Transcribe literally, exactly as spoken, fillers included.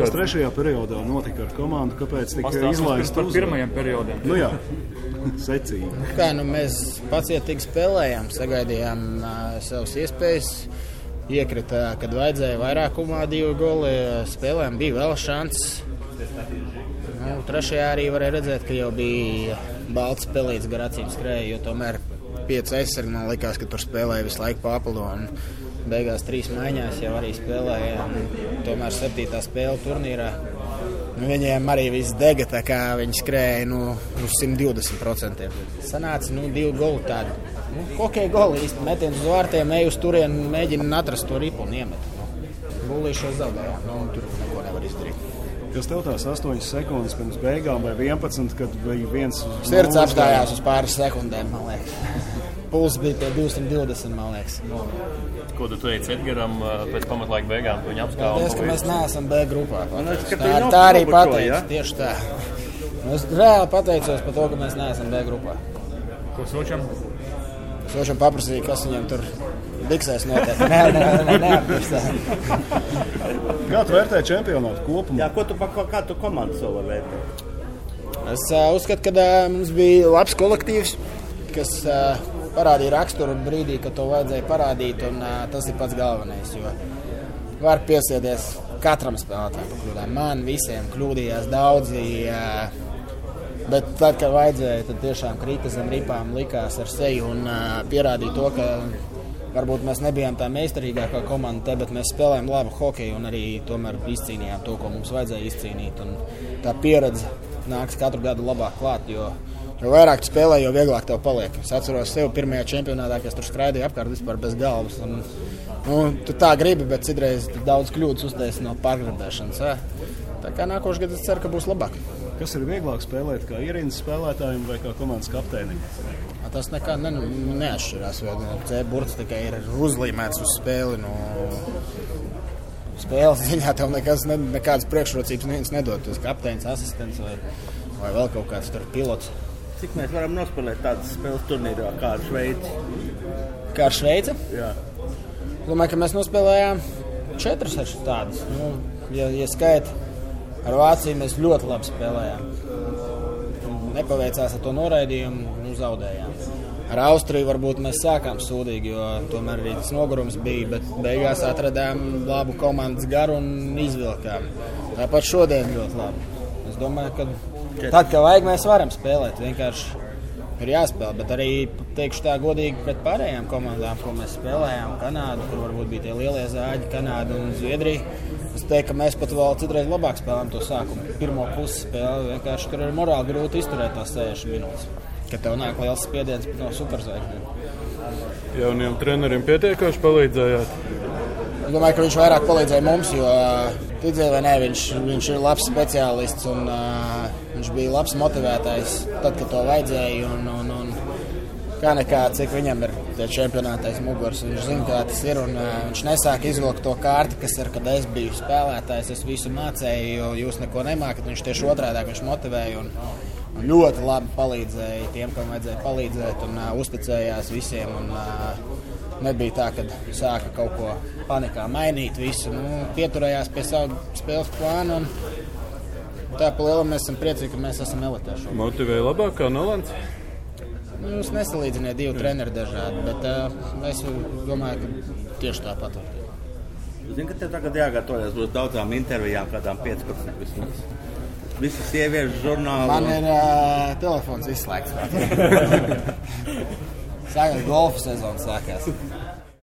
Kas trešajā periodā notika ar komandu? Kāpēc tika izlaists par pirmajiem periodiem? Nu jā, secīgi. Kā, nu mēs pacietīgi spēlējām, sagaidījām uh, savas iespējas. Iekrita, kad vajadzēja vairākumā divi goli. Spēlējām, bija vēl šances. Nu, trešajā arī varēja redzēt, ka jau bija balts pelīts gar acīm skrēja, jo tomēr pieci aizsargi man likās, ka tur spēlēja visu laiku papildu. Un beigās trīs maiņās jau arī spēlēja. Tomēr septītā spēle turnīrā. Nu, viņiem arī viss dega, tā kā viņi skrēja nu, uz simt divdesmit procentiem. Sanāca nu, divi goli tādi. Nu, hokeja goli īsti metiens uz vārtiem, ej uz turienu, mēģina atrast to ripu un iemet. Nu, Gulīšos zaudējām, nu, tur neko nevar izdarīt. Kas tev tās astoņas sekundes pirms beigām vai vienpadsmit, kad bija viens... Sirds apstājās uz pāris sekundēm, man liekas. Puls bija pie divsimt divdesmit, man liekas. Ko tu teici Edgaram pēc pamatlaika beigām? Viņa apskāva. Paldies, ka mēs neesam B grupā. Nu, Tā, tā arī pateicu, ja? Tieši tā. Es reāli pateicos par to, ka mēs neesam B grupā. Ko sočam? Sočam paprasīja, kas viņam tur biksēs notiek. Nē, nē, nē, neapgrieztā. Kā tu vērtē čempionātu kopumā? Jā, ko tu, kā tu komandu savu vērtē? Es uh, uzskatu, ka uh, mums bija labs kolektīvs, kas uh, parādīja raksturu brīdī, kad to vajadzēja parādīt, un uh, tas ir pats galvenais, jo var piesieties katram spēlētājam pa kļūdām. Man visiem kļūdījās daudzi, uh, bet tad, kad vajadzēja, tad tiešām krita zem ripām, likās ar seju un uh, pierādīja to, ka varbūt mēs nebijām tā meistarīgākā komanda te, bet mēs spēlējām labu hokeju un arī tomēr izcīnījām to, ko mums vajadzēja izcīnīt. Un tā pieredze nāks katru gadu labāk klāt, jo, jo vairāk tu spēlē, jo vieglāk tev paliek. Es atceros sevi pirmajā čempionātā, kas tur skraidīja apkārt vispār bez galvas. Un, nu, tu tā gribi, bet citreiz daudz kļūdas uztaisi no pārgribēšanas. Ja? Tā kā nākošais gads es ceru, ka būs labāk. Kas ir vieglāk spēlēt, kā ierīnas spēlētājiem vai kā komandas kapteinim? Tas nekā ne, neatšķirās. C burts tikai ir uzlīmēts uz spēli. No spēles ziņā tev nekas, ne, nekādas priekšrocības neviens nedod. Tu esi kapteinis, asistents vai, vai vēl kaut kāds tur pilots. Cik mēs varam nospēlēt tādas spēles turnīrā kā ar Šveici? Kā ar Šveici? Jā. Domāju, ka mēs nospēlējām četras tādas. Nu, ja, ja skaita ar Vāciju, mēs ļoti labi spēlējām. Nepaveicās ar to noraidījumu, nu zaudējām. Ar Austriju varbūt mēs sākām sūdīgi, jo tomēr arī tas nogurums bija, bet beigās atradām labu komandas garu un izvilkām. Tāpat šodien ļoti labi. Es domāju, ka tad, kad vajag, mēs varam spēlēt. Vienkārši ir jāspēlē, bet arī, teikšu tā godīgi, pret pārējām komandām, ko mēs spēlējām, Kanādu, kur varbūt bija tie lielie zāģi, Kanāda un Zviedrija. Es teiktu, ka mēs pat vēl citreiz labāk spēlējam to sākumu. Pirmo pusi spēli vienkārši tur ir morāli grūti izturēt tās sešdesmit minūtes, kad tev nāk liels spiediens no superzvaigznēm. Jauniem treneriem pietiekoši palīdzējāt? Es domāju, ka viņš vairāk palīdzēja mums, jo ticēja vai ne, viņš, viņš ir labs speciālists un uh, viņš bija labs motivētājs tad, kad to vajadzēja. Un, un, un, kā nekā, cik viņam ir tie čempionātais mugurs. Viņš zina, kā tas ir, un uh, viņš nesāk izvilkt to kārti, kas ir, kad es biju spēlētājs, es visu mācēju, jo jūs neko nemākat. Viņš tieši otrādāk, viņš motivēja un, un ļoti labi palīdzēja tiem, kam vajadzēja palīdzēt, un uh, uzticējās visiem. Un, uh, nebija tā, ka sāka kaut ko panikā mainīt visu. Nu, pieturējās pie savu spēles plānu, un tā pa lielam mēs esam priecīgi, ka mēs esam elitē šobrīd. Motivēja labāk kā Nolants? Nu, es nesalīdzināju divi treneri dažādi, bet uh, es domāju, ka tieši tāpat. Zini, ka tev tagad jāgatavojas būs daudzām intervijām, kādām piecpadsmit vismaz. Visas sieviešu žurnāli. Man ir uh, telefons izslēgts. Sākās golfa sezona sākās.